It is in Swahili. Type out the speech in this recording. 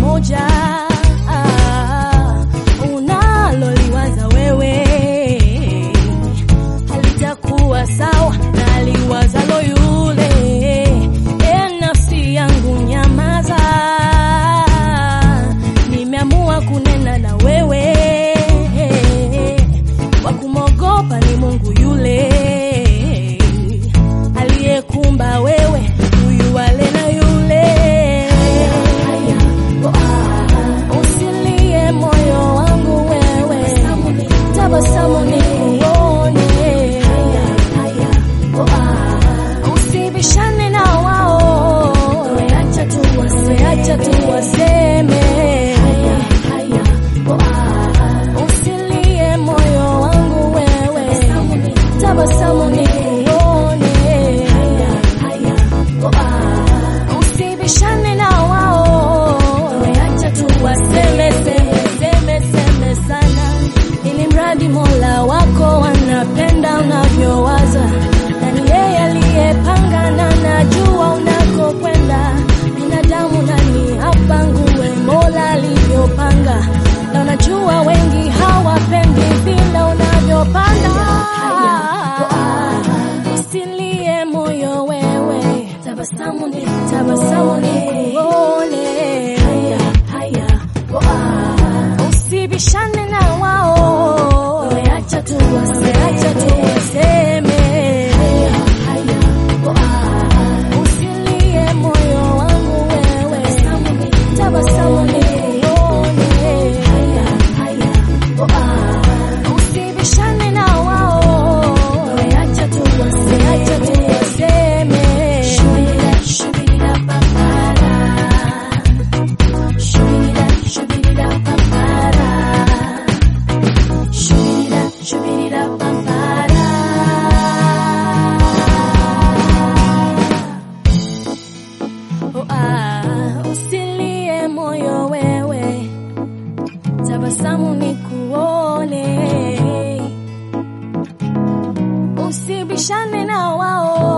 moja unaloliwaza wewe halitakuwa sawa na aliwazalo yule. Nafsi yangu nyamaza, nimeamua kunena na wewe. Wakumogopa ni Mungu yule aliyekumba wewe, huyu wale na yule. Usilie moyo wangu wewe, tabasamu nikuone. Usibishane na wao, acha tu waseme. Usilie moyo wangu wewe, tabasamu nikuone. Usibishane na wao, acha tu waseme seme sana, ili mradi Mola wako anapenda unavyowaza, na ni yeye aliyepanga na najua unakokwenda. Binadamu nani apangue Mola alivyopanga, na unajua wengi hawapendi vile unavyopanga. Usilie moyo wewe, tabasamu nikuone. Usibishane na wao, acha tu waseme. Usilie moyo wangu wewe, tabasamu nikuone. Usibishane na wao, acha tu waseme. Shubida papara, shubida papara, shubida papara. Usilie moyo wewe, tabasamu nikuone. Usibishane na wao,